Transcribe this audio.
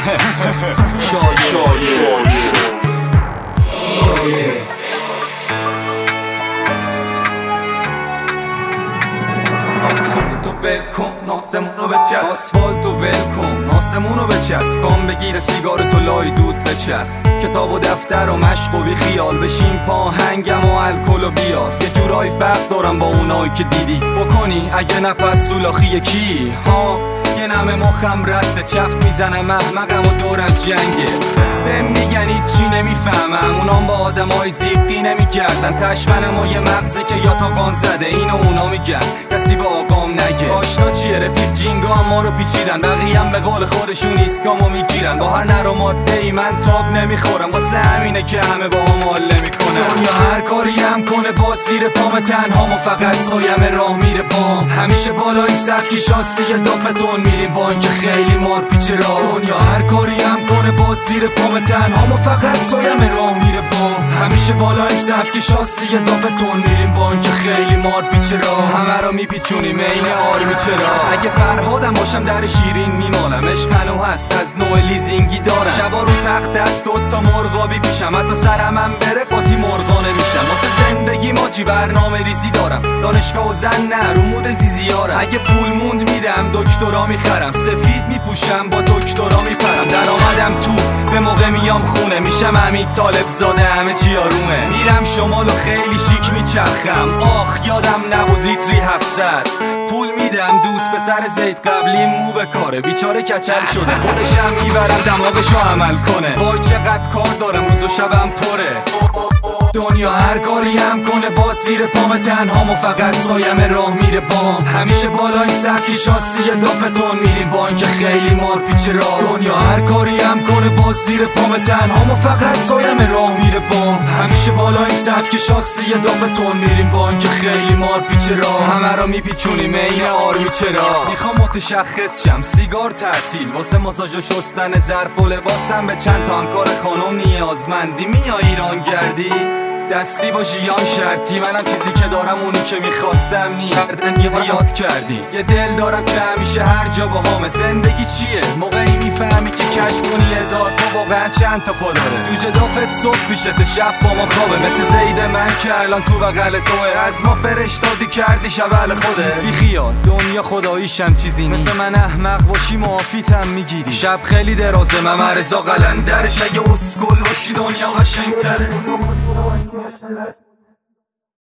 تو ول کن ناسمونو بچسب، آسفالتو ول کن آسمونو بچسب، کام بگیر سیگارتو لای دود بچرخ، کتاب و دفتر و مشق و بی خیال بشین پاهنگم و الکل و بیار. یه جورایی فرق دارم با اونایی که دیدی بکنی اگه نپس سولاخی کی ها. یه نمه مخم رد چفت میزنم احمقم و دورم جنگه، بهم میگن هیچی نمیفهمم، اونام با آدمای زیقی نمیگردن، تشمنم و یه مغزی که یا تا قان زده اینو اونا میگن کسی با آقام نگه. آشنا چیه رفیق جینگا هم ما رو پیچیدن، بقیه هم به قول خودشون ایسکامو میگیرن، با هر نر و ماده ای من تاب نمیخورم، واسه همینه که همه با هم حاله میکنن. دنیا هر کاری هم کنه با زیر پام تنهام و فقط سایم راه میره بام، همیشه بالای سبکی شاسی دافتون میریم با اینکه خیلی مار پیچ راه. دنیا هر کاری هم کنه با زیر پام تنهام و فقط سایم راه میره بام، همیشه بالای سبکی شاسی دافتون میریم با اینکه خیلی مار پیچ راه. همه رو میپیچونیم عین آرمی چرا، اگه فرهادم باشم در شیرین میمالم، عشق هنو هست از نوع لیزینگی دارم، شبا رو تخت دست دوتا مرغابی پیشم، حتی سرمم بره قاطی مرغانه میشم، واسه زندگی ماجی برنامه ریزی دارم، دانشگاه و زن نه رو مود زیزیارم، اگه پول موند میدم دکترا میخرم، سفید میپوشم با دکترا میپرم، در آمدم تو به موقع میام خونه، میشم حمید طالب زاده همه چی آرومه، میرم شمال و خیلی شیک میچرخم، آخ یادم نبود لیتری 700 پول میدم دوست به سر زید قبلی مو به کاره، بیچاره کچل شده خودشم میبرم دماغشو عمل کنه، وای چقدر کار دارم روز و شبم پره. دنیا هر کاری هم کنه با زیر پام تنهام و فقط سایم راه میره بام، همیشه بالای سبکی شاسی دافتون میریم با اینکه خیلی مار پیچ راه. دنیا هر کاری هم کنه با زیر پام تنهام و فقط سایم راه میره بام، همیشه بالای سبکی شاسی دافتون میریم با اینکه خیلی مار پیچ راه. همه رو میپیچونیم عین آرمی چرا، میخوام متشخص شم سیگار تعطیل، واسه ماساژ و شستن ظرف و لباسم به چند تا همکار خانم نیازمندی، میای ایران گردی دستی با ژیان شرطی، منم چیزی که دارم اونی که میخواستم کردن زیاد کردی، یه دل دارم که همیشه هر جا با همه. زندگی چیه موقعی میفهمی که کشف کنی هزار پا واقعا چند تا پا داره، جوجه دافت صبح پیشت شب با ما خوابه، مثل زید من که الان تو بغل توه، از ما فرشتادی کردی شبل خوده. بی خیال دنیا خداییشم چیزی نی، مثل من احمق باشی معافیتم میگیری، شب خیلی درازه ممرزا قلندرش، اگه اسکل باشی دنیا قشنگتره.